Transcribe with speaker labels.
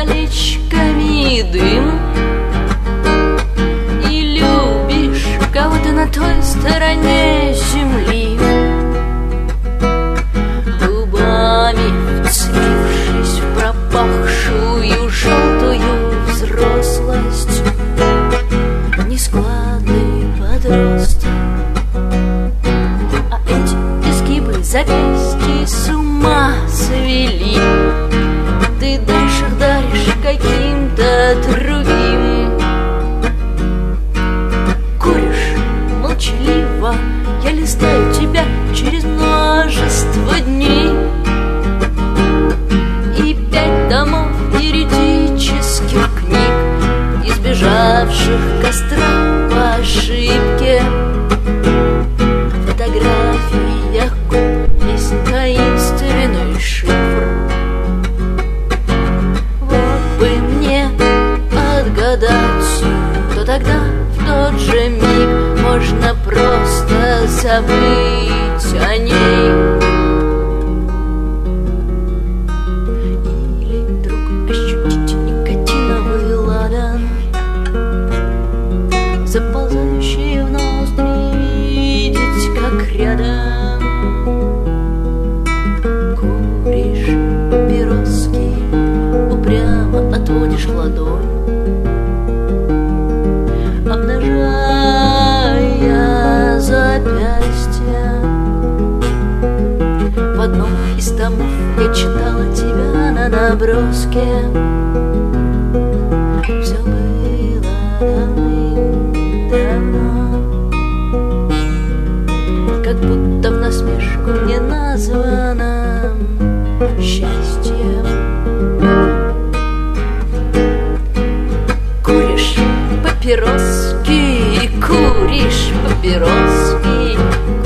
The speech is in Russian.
Speaker 1: колечками дым. И любишь кого-то на той стороне земли, губами вцепившись в пропахшую желтую взрослость. Нескладный подросток, а эти изгибы запястья с ума свели. Ты дальше даришь каким-то другим. Куришь молчаливо, я листаю тебя через множество дней. И 5 томов юридических книг, избежавших костра по ошибке. В фотографиях есть таинственный шифр. Вот бы мне отгадать, то тогда в тот же миг можно просто забыть о ней. Или вдруг ощутить никотиновый ладан, заползающий в ноздри, видеть, как рядом куришь папироски, упрямо отводишь ладонь, обнажая запястья. В одном из томов я читала тебя на наброске. Все было давным-давно, как будто в насмешку неназванным счастьем. Куришь папироски, куришь папироски,